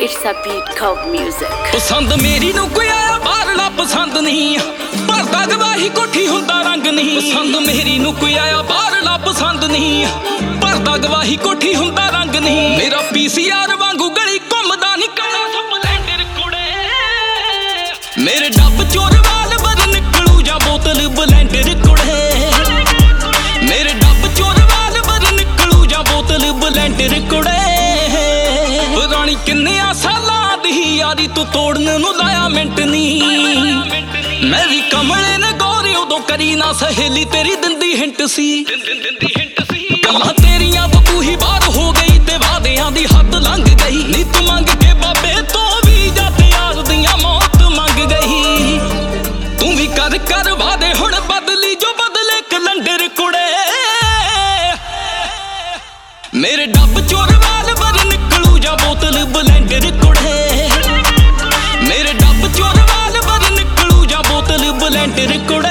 It's a beat called music. पसंद मेरी नू कोई आया बाहरला पसंद नहीं भरदा गवाही कोठी हुंदा रंग नहीं पसंद मेरी नू कोई आया बाहरला पसंद नहीं भरदा गवाही कोठी हुंदा रंग नहीं मेरा पीसीआर वांगू गली घुमदा नहीं काला स्पलेंडर कुड़े मेरे डब चोर वाल बर निकलू जा बोतल ब्लेंडर कुड़े मेरे डब चोर वाल बर निकलू जा बोतल ब्लेंडर कुड़े रानी किन्ने सालां दी यारी तू तोड़ने नू लाया मिंट नहीं मैं भी कमले ने गौरी उदों करी ना सहेली तेरी दिंदी हिंट सी गल्लां तेरियां बकू ही बार हो गई ते वादियां दी हद लंघ गई नी तू मंग के बाबे तो भी जाते यार दियां मौत मंग गई तू भी कर वादे हुण बदली जो बदले कलंडर कुड़े मेरे डब चोर वाल बर निकलू जा बोतल ब्लेंडर कुड़े मेरे डब चोर वाल बर निकलू जा बोतल ब्लेंडर कुड़े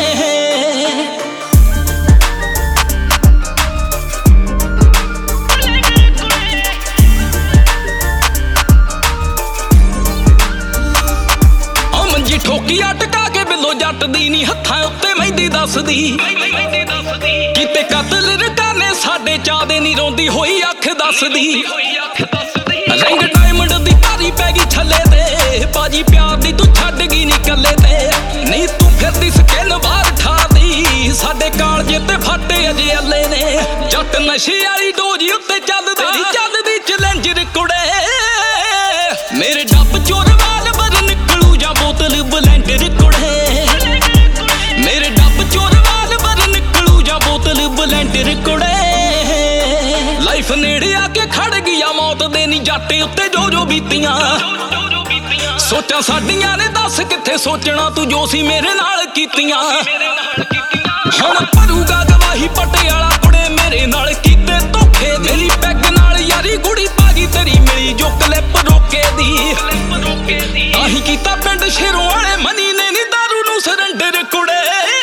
मंजी ठोकी अटका के बिलो जट दी नी हत्थां उत्ते मेहंदी दसदी किते कतल रकाने साडे चादे नी रोंदी होई अख दसदी रंग डायमंड दी भारी पै गई छले ते बाजी प्यार दी तू छड्ड गई नी कल्ले ते नहीं तू फिरदी स्किन बाहर ठादी साडे कालजे ते फटे अजे अल्ले ने जट नशे वाली डोजी उत्ते चलदी चैलेंजर कुड़े मेरे डब चोर वाल बर निकलू जा बोतल ब्लेंडर कुड़े मेरे डब चोर वाल बर निकलू जा बोतल ब्लेंडर कुड़े लाइफ नेड़े आके खड़ गया मौत दे नी जाटे उत्ते जो बीतियां सोचा साडियां ने दस किथे सोचना तू जो सी मेरे नाल कीतियां हुण भरूगा गवाही पटियाला कुड़े मेरे नाल कीते धोखे मेरी पैग नाल यारी गुड़ी भाजी तेरी मिली जो क्लिप रोके दी आही कीता पिंड शेरों वाले मनी ने नी दारू नू सरंडर कुड़े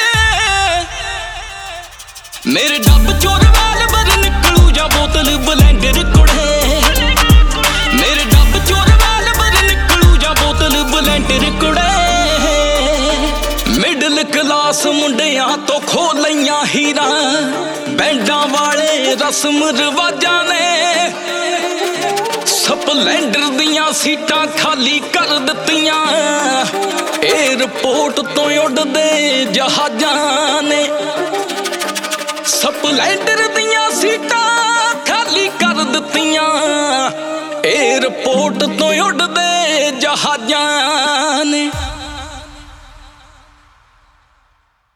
मेरे डब चोर वाल बर निकलू जा बोतल ब्लेंडर कुड़े मेरे डब चोर वाल बर निकलू जा बोतल ब्लेंडर कुड़े मिडल क्लास मुंडियां तो खो लईयां हीरा बैंडां वाले रस्म रिवाजां ने स्पलेंडर दियां सीटां खाली कर दित्तियां एयरपोर्ट तो उड़दे जहाजां ने स्पलेंडर दियां सीटां खाली कर दित्तियां एयरपोर्ट तो उड़दे जहाजां ने